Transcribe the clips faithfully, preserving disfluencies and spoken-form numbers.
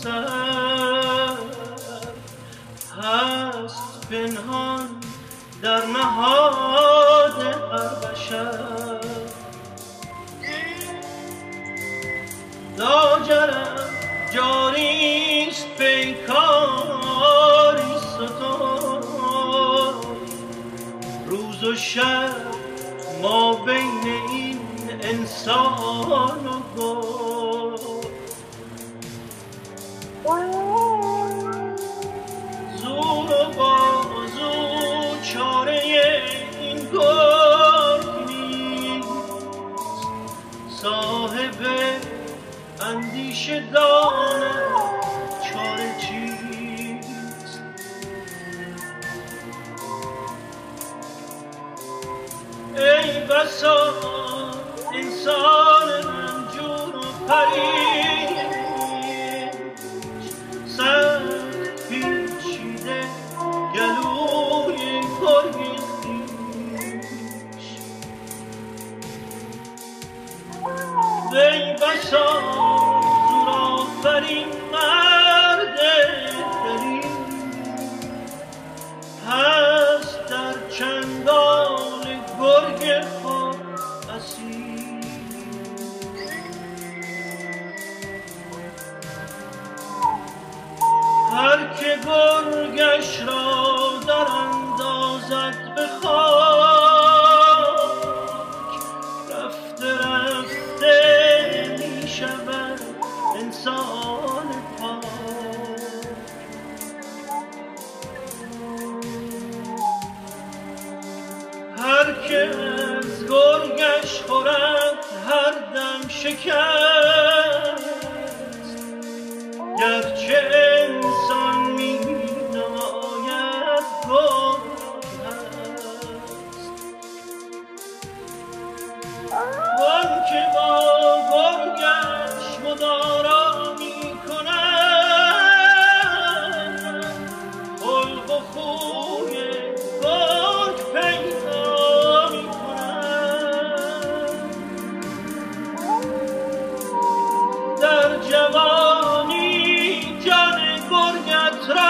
سر هست پنهان در نهاد هر بشر. لاجرم جاریست پیکاری ستان، روز و شب ما بین این انسان و گل. زور و بازو چاره این گرگ نیست، صاحب اندیشه دانم چاره چیست. ای بسا انسان رنجور و پریش، سخت پیچیده گلوی گرگ خویش. ای بسا زورآفرین مرد دلیر، هست در چنگال گرگ خود اسیر. هر که گرگش را در اندازد به خاک، رفته رفته می شود انسان پاک. هر که از گرگش خورد هر دم شکست، گرچه انسان می نماید گرگ هست. وان که با گرگش مدارا می کند، خلق و خوی گرگ پیدا می کند. در جوانی جان گرگت را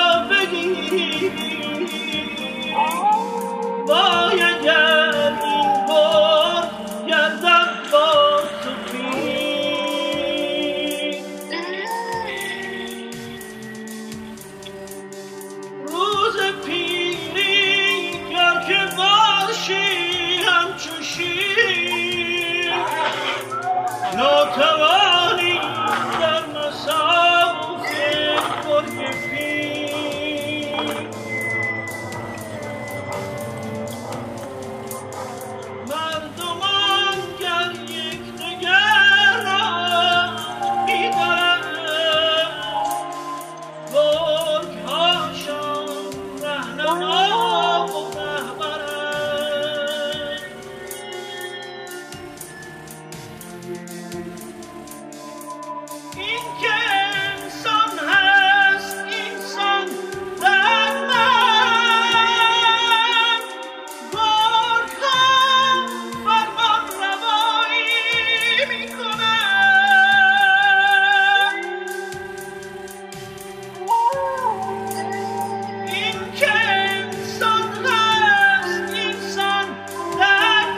بگیری، وای اگر این گرگ گردد با تو پیر. روز پیری گر که باشی همچو شیر، ناتوانی در مصاف گرگ پیر. مردمان گر یکدیگر را می‌دارند، گرگ‌هاشان رهنما و رهبرند. این که انسان هست انسان در من، گرگ‌ها فرمان روایی می‌کنند. این که انسان هست انسان در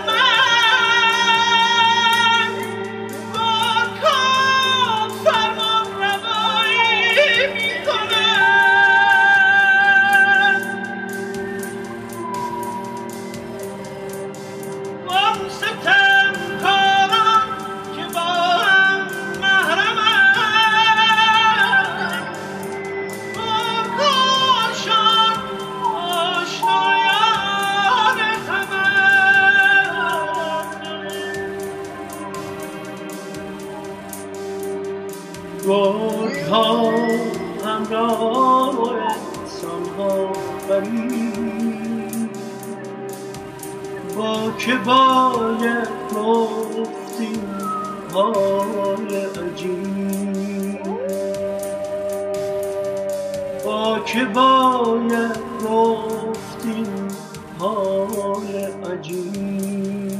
من، گرگ‌ها فرمان روایی می‌کنند. وان ستمکاران که با هم محرمند، گرگ‌هاشان آشنایان همند. گرگ‌ها همراه انسان‌ها برید، با که باید گفتی حال عجیب. با که باید گفتی حال عجیب.